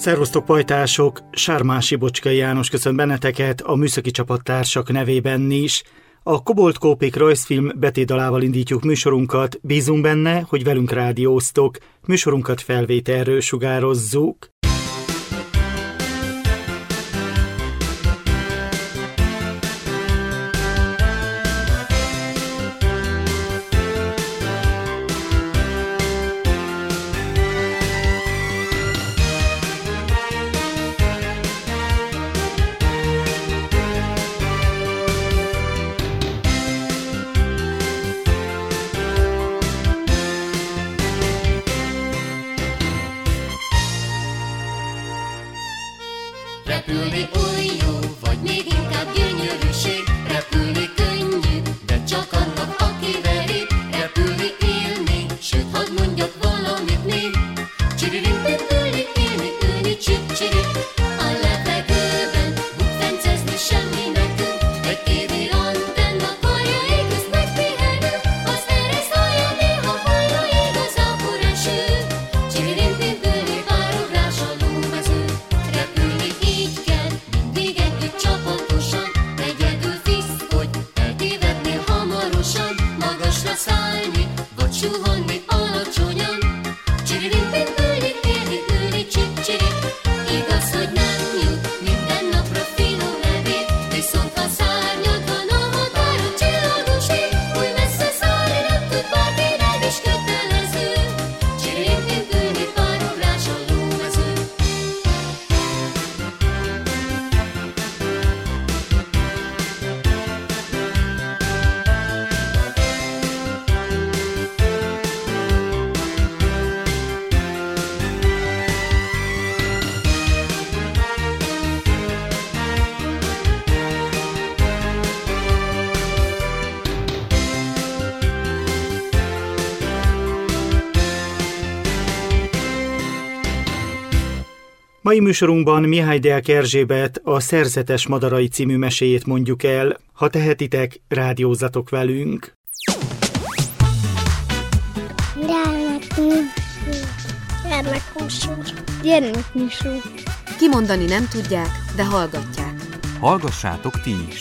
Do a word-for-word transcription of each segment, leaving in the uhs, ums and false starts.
Szervusztok, pajtások! Sármási Bocskai János köszönt benneteket a műszaki csapattársak nevében is. A Kobolt Kópék rajzfilm betétdalával indítjuk műsorunkat, bízunk benne, hogy velünk rádióztok, műsorunkat felvételről sugározzuk. Repülni oly jó, vagy még inkább gyönyörűség. Repülni könnyű, de csak annak, aki veri. Repülni élni, sőt, hadd mondjak valamit még. Csiririmpet ülni, élni, ülni, csip-csiri. A levegőben bukfencezni semmi nekünk. Egy tévé antenna karjaik közt megpihenő. Az ereszt hallja néha hallja igazából eső. Csiririmpet ülni, párugrás a lómező. Repülni így kell, mindig együtt csapatosan. Egyedül fiszkodj, eltévednél hamarosan. Magasra szállni, vagy suhanni alacsonyan. Csiririmpin ülni, élni, ülni, csip-csiri. Igaz, hogy nem jut minden napra finom evét. Viszont ha szárnyad van a határon csillagos ég, hogy messze szállni nem tud bárki, nem is kötelező. Csiririmpin ülni, párugrás a lómező. Mai műsorunkban Mihály Deák Erzsébet a Szerzetes madarai című meséjét mondjuk el. Ha tehetitek, rádiózzatok velünk. Gyermekműsor. Gyermekműsor. Kimondani nem tudják, de hallgatják. Hallgassátok ti is!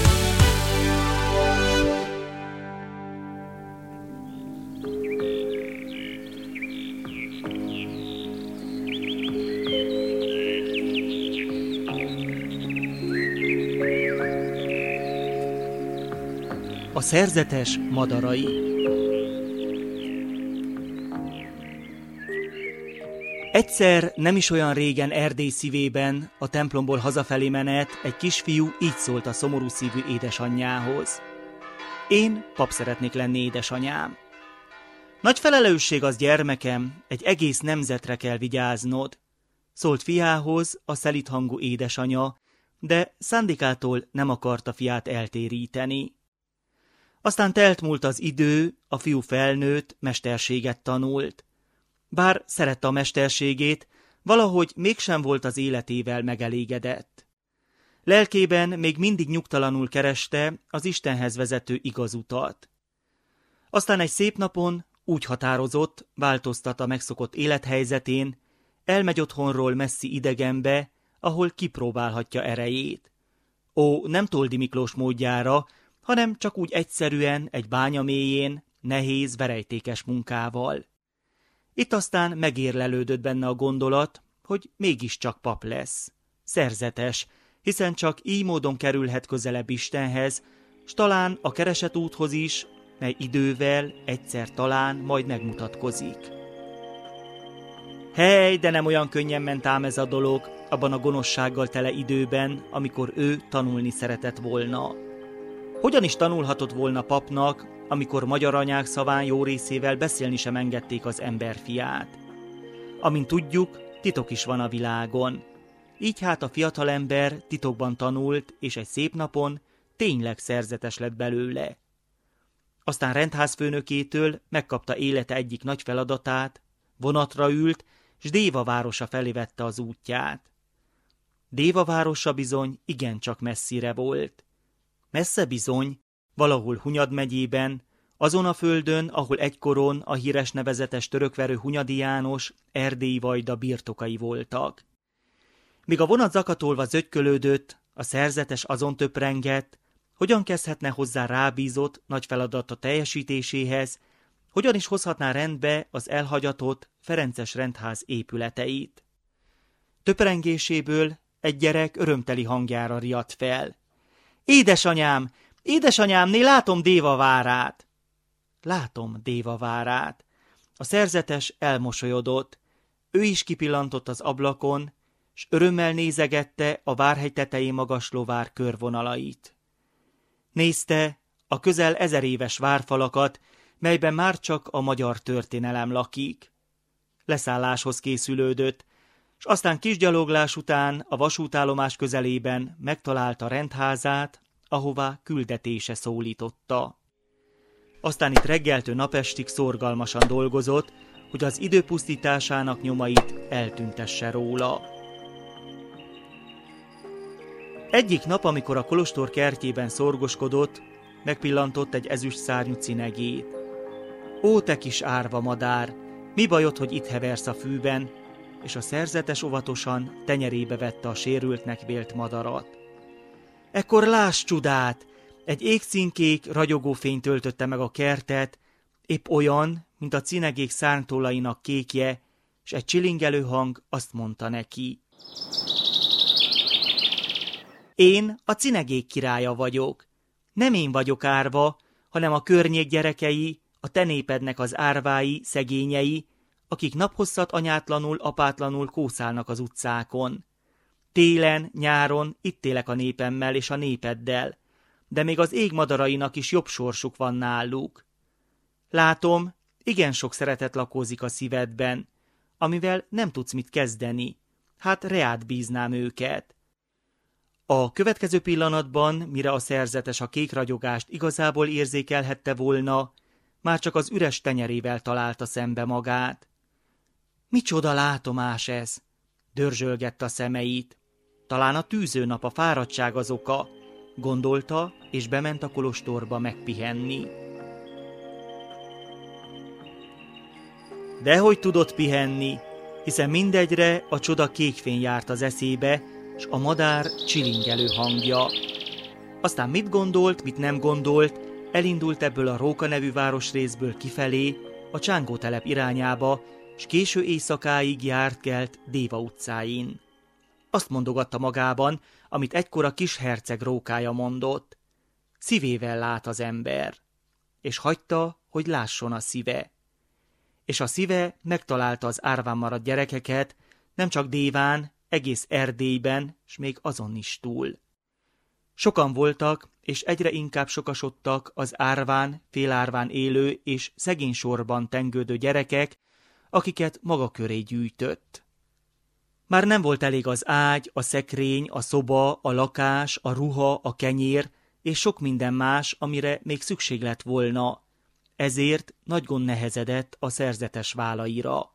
A szerzetes madarai. Egyszer, nem is olyan régen Erdély szívében, a templomból hazafelé menet, egy kisfiú így szólt a szomorú szívű édesanyjához. Én pap szeretnék lenni, édesanyám. Nagy felelősség az, gyermekem, egy egész nemzetre kell vigyáznod, szólt fiához a szelíd hangú édesanya, de szándékától nem akarta fiát eltéríteni. Aztán telt múlt az idő, a fiú felnőtt, mesterséget tanult. Bár szerette a mesterségét, valahogy mégsem volt az életével megelégedett. Lelkében még mindig nyugtalanul kereste az Istenhez vezető igazutat. Aztán egy szép napon úgy határozott, változtat a megszokott élethelyzetén, elmegy otthonról messzi idegenbe, ahol kipróbálhatja erejét. Ó, nem Toldi Miklós módjára, hanem csak úgy egyszerűen egy bánya mélyén, nehéz, verejtékes munkával. Itt aztán megérlelődött benne a gondolat, hogy mégiscsak pap lesz. Szerzetes, hiszen csak így módon kerülhet közelebb Istenhez, s talán a keresett úthoz is, mely idővel egyszer talán majd megmutatkozik. Hely, de nem olyan könnyen ment ám ez a dolog, abban a gonoszsággal tele időben, amikor ő tanulni szeretett volna. Hogyan is tanulhatott volna papnak, amikor magyar anyák szaván jó részével beszélni sem engedték az emberfiát? Amint tudjuk, titok is van a világon. Így hát a fiatalember titokban tanult, és egy szép napon tényleg szerzetes lett belőle. Aztán rendházfőnökétől megkapta élete egyik nagy feladatát, vonatra ült, s Déva városa felé vette az útját. Déva városa bizony igencsak messzire volt. Messze bizony, valahol Hunyad megyében, azon a földön, ahol egykoron a híres nevezetes törökverő Hunyadi János erdélyi vajda birtokai voltak. Míg a vonat zakatolva zögykölődött, a szerzetes azon töprengett, hogyan kezdhetne hozzá rábízott nagy feladata teljesítéséhez, hogyan is hozhatná rendbe az elhagyatott Ferences rendház épületeit. Töprengéséből egy gyerek örömteli hangjára riadt fel. Édesanyám, édesanyámné látom Déva várát. Látom Déva várát. A szerzetes elmosolyodott. Ő is kipillantott az ablakon, s örömmel nézegette a várhegy tetején magasló vár körvonalait. Nézte a közel ezer éves várfalakat, melyben már csak a magyar történelem lakik. Leszálláshoz készülődött, s aztán kisgyaloglás után a vasútállomás közelében megtalálta rendházát, ahová küldetése szólította. Aztán itt reggeltől napestig szorgalmasan dolgozott, hogy az idő pusztításának nyomait eltüntesse róla. Egyik nap, amikor a kolostor kertjében szorgoskodott, megpillantott egy ezüst szárnyú cinegét. Ó, te kis árva madár, mi bajod, hogy itt heversz a fűben? És a szerzetes óvatosan tenyerébe vette a sérültnek vélt madarat. Ekkor láss csodát! Egy égszínkék ragyogó fény töltötte meg a kertet, épp olyan, mint a cinegék szárnytollainak kékje, s egy csilingelő hang azt mondta neki. Én a cinegék királya vagyok. Nem én vagyok árva, hanem a környék gyerekei, a te népednek az árvái, szegényei, akik naphosszat anyátlanul, apátlanul kószálnak az utcákon. Télen, nyáron itt élek a népemmel és a népeddel, de még az ég madarainak is jobb sorsuk van náluk. Látom, igen sok szeretet lakózik a szívedben, amivel nem tudsz mit kezdeni, hát reád bíznám őket. A következő pillanatban, mire a szerzetes a kék ragyogást igazából érzékelhette volna, már csak az üres tenyerével találta szembe magát. Micsoda látomás ez? Dörzsölgette a szemeit. Talán a tűzőnap, a fáradtság az oka, gondolta, és bement a kolostorba megpihenni. Dehogy tudott pihenni, hiszen mindegyre a csoda kékfény járt az eszébe, s a madár csilingelő hangja. Aztán mit gondolt, mit nem gondolt, elindult ebből a Róka nevű városrészből kifelé, a Csángótelep irányába, s késő éjszakáig járt kelt Déva utcáin. Azt mondogatta magában, amit egykor a kis herceg rókája mondott. Szívével lát az ember. És hagyta, hogy lásson a szíve. És a szíve megtalálta az árván maradt gyerekeket, nem csak Déván, egész Erdélyben, s még azon is túl. Sokan voltak, és egyre inkább sokasodtak az árván, félárván élő és szegény sorban tengődő gyerekek, akiket maga köré gyűjtött. Már nem volt elég az ágy, a szekrény, a szoba, a lakás, a ruha, a kenyér, és sok minden más, amire még szükség lett volna. Ezért nagy gond nehezedett a szerzetes vállaira.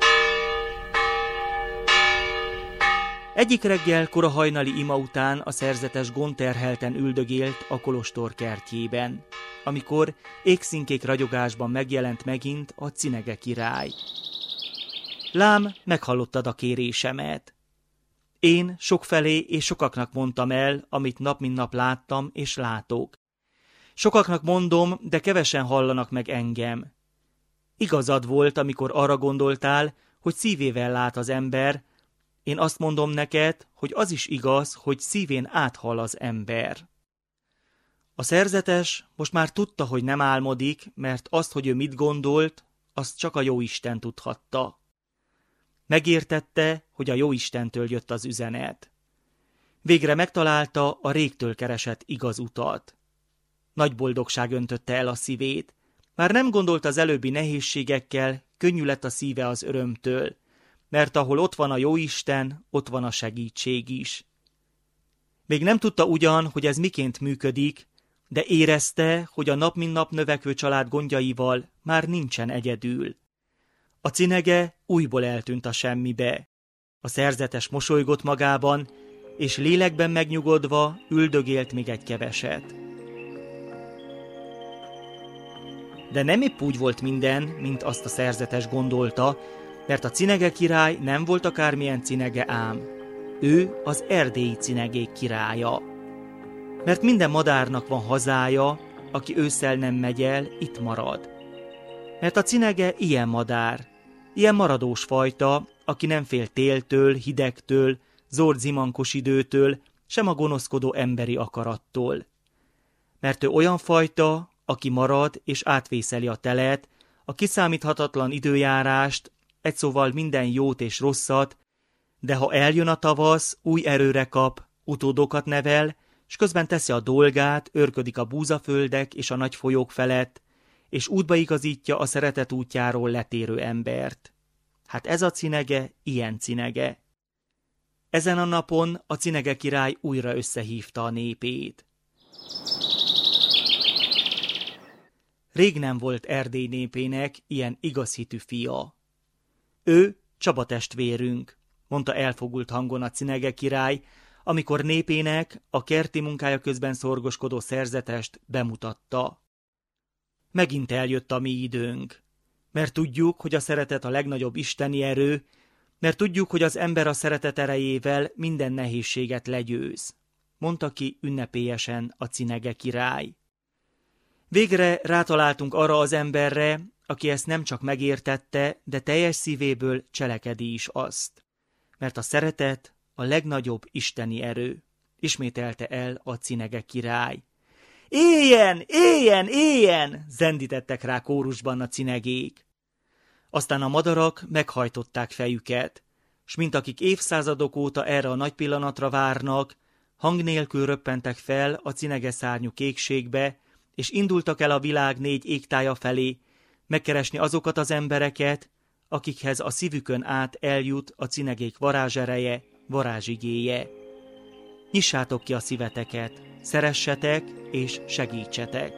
Egyik reggel kora hajnali ima után a szerzetes gondterhelten üldögélt a kolostor kertjében, amikor égszínkék ragyogásban megjelent megint a cinege király. Lám, meghallottad a kérésemet. Én sokfelé és sokaknak mondtam el, amit nap mint nap láttam és látok. Sokaknak mondom, de kevesen hallanak meg engem. Igazad volt, amikor arra gondoltál, hogy szívével lát az ember. Én azt mondom neked, hogy az is igaz, hogy szívén áthall az ember. A szerzetes most már tudta, hogy nem álmodik, mert azt, hogy ő mit gondolt, azt csak a Jóisten tudhatta. Megértette, hogy a Jóistentől jött az üzenet. Végre megtalálta a régtől keresett igaz utat. Nagy boldogság öntötte el a szívét. Már nem gondolt az előbbi nehézségekkel, könnyű lett a szíve az örömtől, mert ahol ott van a Jóisten, ott van a segítség is. Még nem tudta ugyan, hogy ez miként működik, de érezte, hogy a nap mint nap növekvő család gondjaival már nincsen egyedül. A cinege újból eltűnt a semmibe. A szerzetes mosolygott magában, és lélekben megnyugodva üldögélt még egy keveset. De nem épp úgy volt minden, mint azt a szerzetes gondolta, mert a cinege király nem volt akármilyen cinege ám. Ő az erdélyi cinegék királya. Mert minden madárnak van hazája, aki ősszel nem megy el, itt marad. Mert a cinege ilyen madár, ilyen maradós fajta, aki nem fél téltől, hidegtől, zord zimankos időtől, sem a gonoszkodó emberi akarattól. Mert ő olyan fajta, aki marad és átvészeli a telet, a kiszámíthatatlan időjárást, egy szóval minden jót és rosszat, de ha eljön a tavasz, új erőre kap, utódokat nevel, s közben teszi a dolgát, őrködik a búzaföldek és a nagy folyók felett, és útba igazítja a szeretet útjáról letérő embert. Hát ez a cinege, ilyen cinege. Ezen a napon a cinege király újra összehívta a népét. Rég nem volt Erdély népének ilyen igazhitű fia. Ő Csaba testvérünk, mondta elfogult hangon a cinege király, amikor népének a kerti munkája közben szorgoskodó szerzetest bemutatta. Megint eljött a mi időnk, mert tudjuk, hogy a szeretet a legnagyobb isteni erő, mert tudjuk, hogy az ember a szeretet erejével minden nehézséget legyőz, mondta ki ünnepélyesen a cinege király. Végre rátaláltunk arra az emberre, aki ezt nem csak megértette, de teljes szívéből cselekedi is azt. Mert a szeretet a legnagyobb isteni erő, ismételte el a cinege király. Éljen, éljen, éljen! Zendítettek rá kórusban a cinegék. Aztán a madarak meghajtották fejüket, s mint akik évszázadok óta erre a nagy pillanatra várnak, hang nélkül röppentek fel a cinegeszárnyú kékségbe, és indultak el a világ négy égtája felé, megkeresni azokat az embereket, akikhez a szívükön át eljut a cinegék varázsereje, varázsigéje. Nyissátok ki a szíveteket, szeressetek és segítsetek.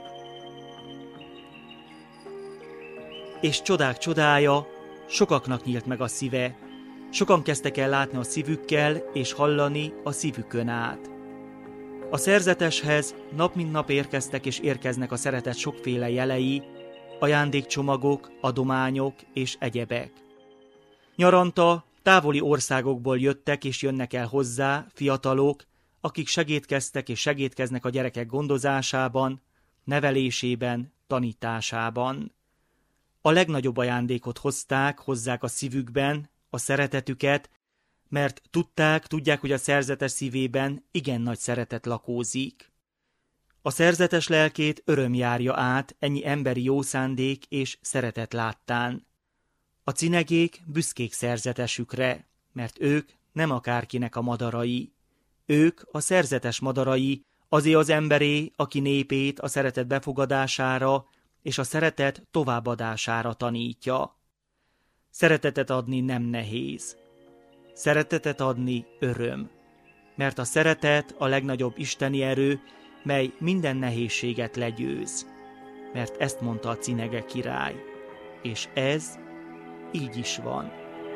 És csodák csodája, sokaknak nyílt meg a szíve, sokan kezdtek el látni a szívükkel és hallani a szívükön át. A szerzeteshez nap mint nap érkeztek és érkeznek a szeretet sokféle jelei, ajándékcsomagok, adományok és egyebek. Nyaranta távoli országokból jöttek és jönnek el hozzá fiatalok, akik segédkeztek és segédkeznek a gyerekek gondozásában, nevelésében, tanításában. A legnagyobb ajándékot hozták, hozzák a szívükben, a szeretetüket, mert tudták, tudják, hogy a szerzetes szívében igen nagy szeretet lakózik. A szerzetes lelkét öröm járja át ennyi emberi jó szándék és szeretet láttán. A cinegék büszkék szerzetesükre, mert ők nem akárkinek a madarai. Ők a szerzetes madarai, azé az emberé, aki népét a szeretet befogadására és a szeretet továbbadására tanítja. Szeretetet adni nem nehéz. Szeretetet adni öröm. Mert a szeretet a legnagyobb isteni erő, mely minden nehézséget legyőz. Mert ezt mondta a cinege király. És ez így is van.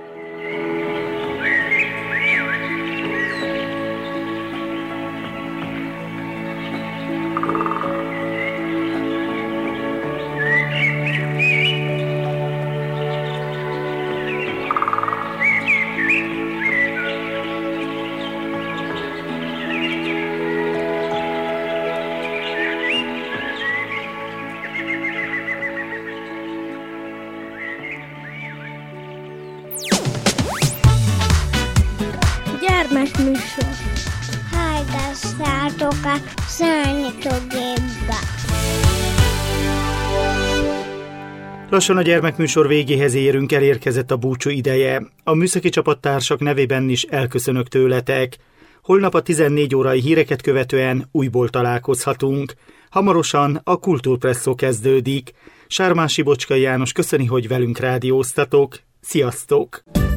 Gyermekműsor. Hallgassátok a Szörnyetőgépbe. Lassan a gyermekműsor végéhez érünk, elérkezett a búcsú ideje. A műszaki csapattársak nevében is elköszönök tőletek. Holnap a tizennégy órai híreket követően újból találkozhatunk. Hamarosan a Kultúrpresszó kezdődik. Sármási Bocskai János köszöni, hogy velünk rádióztatok. Sziasztok!